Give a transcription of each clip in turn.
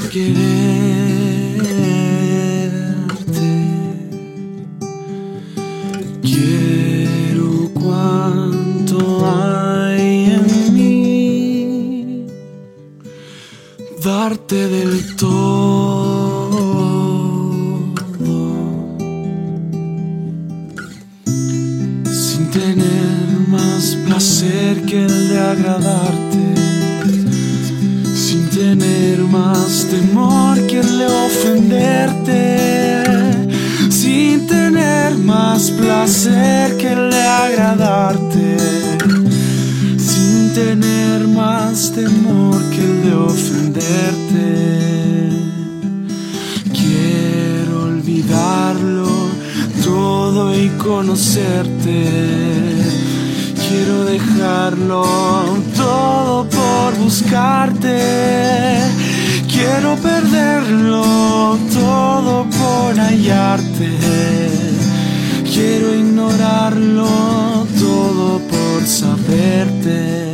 quererte. Quiero cuanto hay en mí, darte del todo, sin tener más placer que el de agradarte, sin tener más temor que el de ofenderte, sin tener más placer que el de agradarte, sin tener más temor que el de ofenderte. Quiero olvidarlo todo y conocerte. Quiero dejarlo todo por buscarte. Quiero perderlo todo por hallarte. Quiero ignorarlo todo por saberte.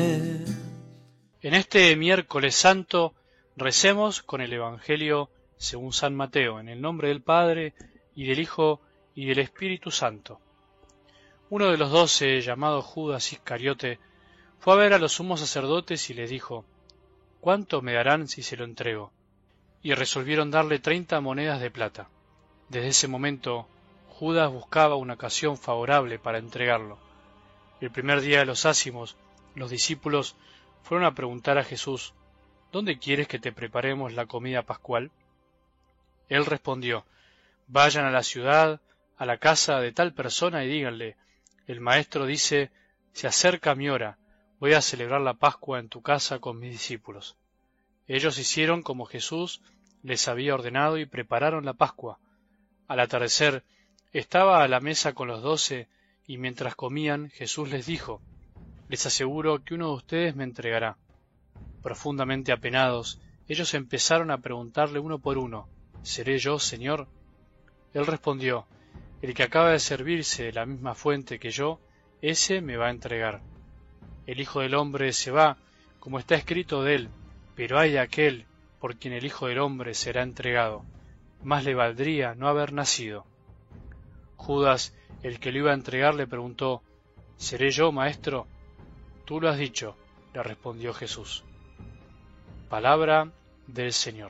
En este miércoles santo recemos con el Evangelio según San Mateo, en el nombre del Padre, y del Hijo, y del Espíritu Santo. Uno de los 12, llamado Judas Iscariote, fue a ver a los sumos sacerdotes y les dijo: ¿Cuánto me darán si se lo entrego? Y resolvieron darle 30 monedas de plata. Desde ese momento, Judas buscaba una ocasión favorable para entregarlo. El primer día de los ácimos, los discípulos fueron a preguntar a Jesús: ¿Dónde quieres que te preparemos la comida pascual? Él respondió: Vayan a la ciudad, a la casa de tal persona y díganle: el maestro dice, se acerca mi hora, voy a celebrar la Pascua en tu casa con mis discípulos. Ellos hicieron como Jesús les había ordenado y prepararon la Pascua. Al atardecer estaba a la mesa con los 12 y mientras comían Jesús les dijo: les aseguro que uno de ustedes me entregará. Profundamente apenados, ellos empezaron a preguntarle uno por uno: ¿seré yo, Señor? Él respondió: el que acaba de servirse de la misma fuente que yo, ese me va a entregar. El Hijo del Hombre se va, como está escrito de él, pero hay de aquel por quien el Hijo del Hombre será entregado. Más le valdría no haber nacido. Judas, el que lo iba a entregar, le preguntó: ¿seré yo, maestro? Tú lo has dicho, le respondió Jesús. Palabra del Señor.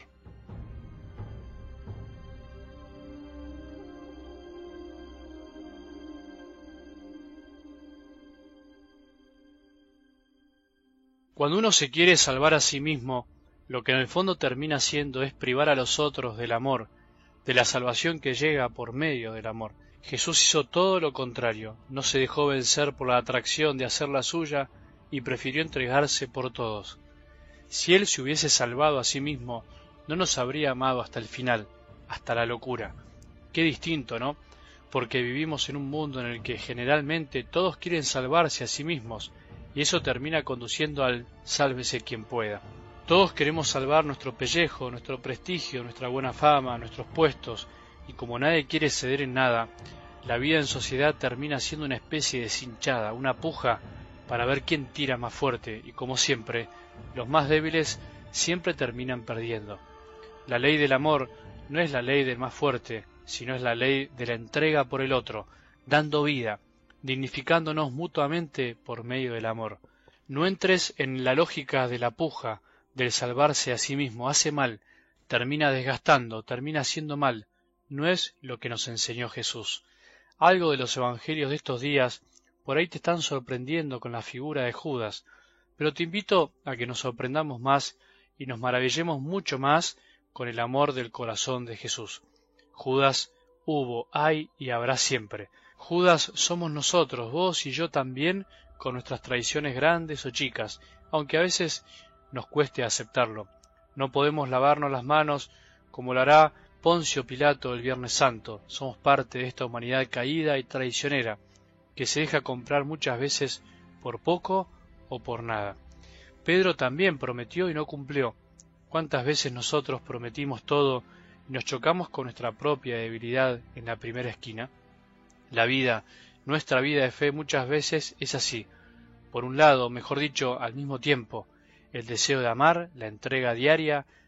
Cuando uno se quiere salvar a sí mismo, lo que en el fondo termina haciendo es privar a los otros del amor, de la salvación que llega por medio del amor. Jesús hizo todo lo contrario, no se dejó vencer por la atracción de hacer la suya y prefirió entregarse por todos. Si Él se hubiese salvado a sí mismo, no nos habría amado hasta el final, hasta la locura. Qué distinto, ¿no? Porque vivimos en un mundo en el que generalmente todos quieren salvarse a sí mismos, y eso termina conduciendo al sálvese quien pueda. Todos queremos salvar nuestro pellejo, nuestro prestigio, nuestra buena fama, nuestros puestos, y como nadie quiere ceder en nada, la vida en sociedad termina siendo una especie de cinchada, una puja para ver quién tira más fuerte, y como siempre, los más débiles siempre terminan perdiendo. La ley del amor no es la ley del más fuerte, sino es la ley de la entrega por el otro, dando vida, dignificándonos mutuamente por medio del amor. No entres en la lógica de la puja, del salvarse a sí mismo. Hace mal, termina desgastando, termina haciendo mal. No es lo que nos enseñó Jesús. Algo de los evangelios de estos días por ahí te están sorprendiendo con la figura de Judas, pero te invito a que nos sorprendamos más y nos maravillemos mucho más con el amor del corazón de Jesús. Judas hubo, hay y habrá siempre. Judas somos nosotros, vos y yo también, con nuestras traiciones grandes o chicas, aunque a veces nos cueste aceptarlo. No podemos lavarnos las manos como lo hará Poncio Pilato el Viernes Santo. Somos parte de esta humanidad caída y traicionera, que se deja comprar muchas veces por poco o por nada. Pedro también prometió y no cumplió. ¿Cuántas veces nosotros prometimos todo y nos chocamos con nuestra propia debilidad en la primera esquina? La vida, nuestra vida de fe muchas veces es así. Por un lado, mejor dicho, al mismo tiempo, el deseo de amar, la entrega diaria,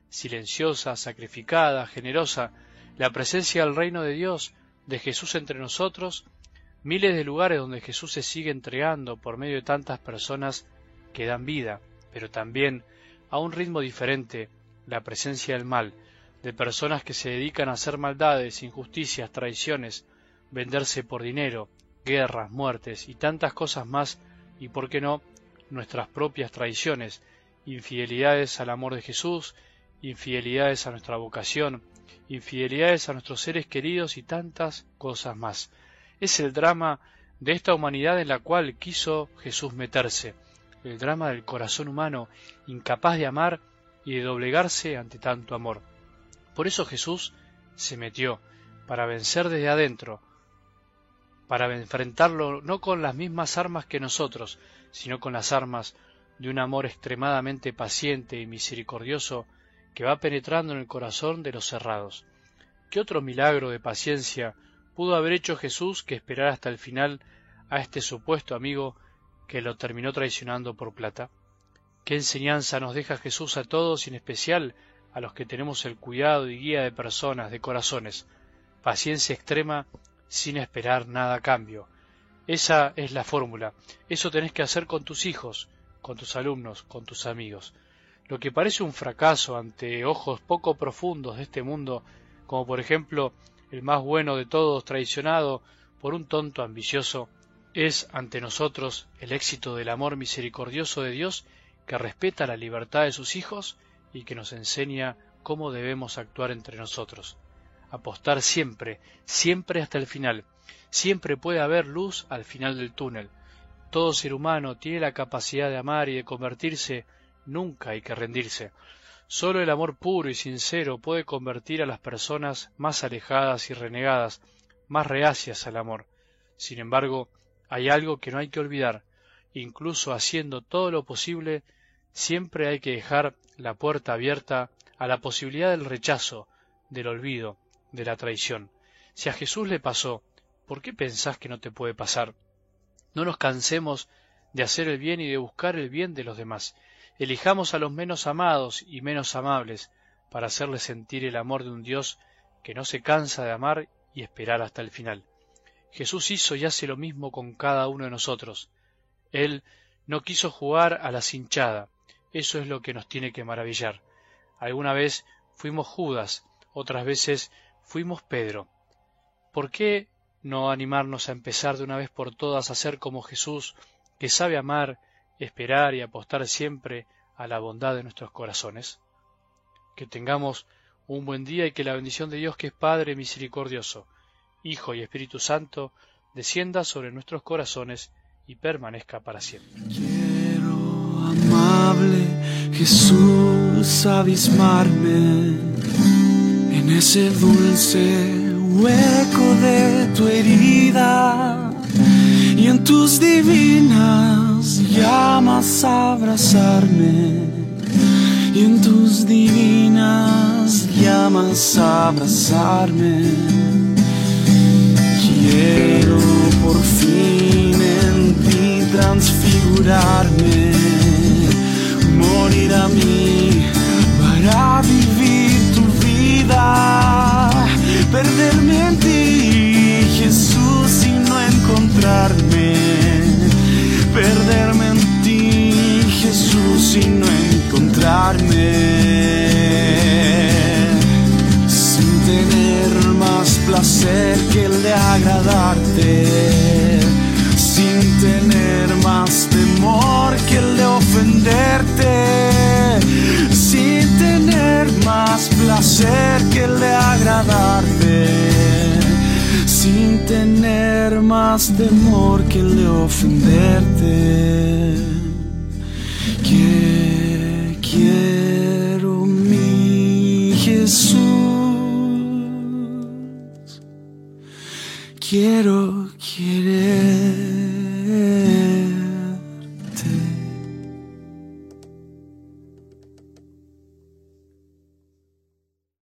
silenciosa, sacrificada, generosa, la presencia del reino de Dios, de Jesús entre nosotros, miles de lugares donde Jesús se sigue entregando por medio de tantas personas que dan vida, pero también a un ritmo diferente, la presencia del mal, de personas que se dedican a hacer maldades, injusticias, traiciones, venderse por dinero, guerras, muertes y tantas cosas más, y por qué no, nuestras propias traiciones, infidelidades al amor de Jesús, infidelidades a nuestra vocación, infidelidades a nuestros seres queridos y tantas cosas más. Es el drama de esta humanidad en la cual quiso Jesús meterse, el drama del corazón humano, incapaz de amar y de doblegarse ante tanto amor. Por eso Jesús se metió, para vencer desde adentro, para enfrentarlo no con las mismas armas que nosotros, sino con las armas de un amor extremadamente paciente y misericordioso que va penetrando en el corazón de los cerrados. ¿Qué otro milagro de paciencia pudo haber hecho Jesús que esperar hasta el final a este supuesto amigo que lo terminó traicionando por plata? ¿Qué enseñanza nos deja Jesús a todos y en especial a los que tenemos el cuidado y guía de personas, de corazones? Paciencia extrema sin esperar nada a cambio. Esa es la fórmula. Eso tenés que hacer con tus hijos, con tus alumnos, con tus amigos. Lo que parece un fracaso ante ojos poco profundos de este mundo, como por ejemplo el más bueno de todos traicionado por un tonto ambicioso, es ante nosotros el éxito del amor misericordioso de Dios que respeta la libertad de sus hijos y que nos enseña cómo debemos actuar entre nosotros. Apostar siempre, siempre hasta el final. Siempre puede haber luz al final del túnel. Todo ser humano tiene la capacidad de amar y de convertirse, nunca hay que rendirse. Solo el amor puro y sincero puede convertir a las personas más alejadas y renegadas, más reacias al amor. Sin embargo, hay algo que no hay que olvidar. Incluso haciendo todo lo posible, siempre hay que dejar la puerta abierta a la posibilidad del rechazo, del olvido, de la traición. Si a Jesús le pasó, ¿por qué pensás que no te puede pasar? No nos cansemos de hacer el bien y de buscar el bien de los demás. Elijamos a los menos amados y menos amables para hacerles sentir el amor de un Dios que no se cansa de amar y esperar hasta el final. Jesús hizo y hace lo mismo con cada uno de nosotros. Él no quiso jugar a la cinchada. Eso es lo que nos tiene que maravillar. Alguna vez fuimos Judas, otras veces fuimos Pedro. ¿Por qué no animarnos a empezar de una vez por todas a ser como Jesús, que sabe amar, esperar y apostar siempre a la bondad de nuestros corazones? Que tengamos un buen día y que la bendición de Dios, que es Padre misericordioso, Hijo y Espíritu Santo, descienda sobre nuestros corazones y permanezca para siempre. Quiero, amable Jesús, abismarme en ese dulce hueco de tu herida y en tus divinas llamas abrazarme, y en tus divinas llamas abrazarme. Quiero por fin en ti transfigurarme, morir a mí para vivir tu vida, perderme en ti, Jesús, y no encontrarme, perderme en ti, Jesús, y no encontrarme, sin tener más placer que el de agradarte, sin tener más temor que el de ofenderte, sin tener más placer que el de agradarte, sin tener más temor que el de ofenderte.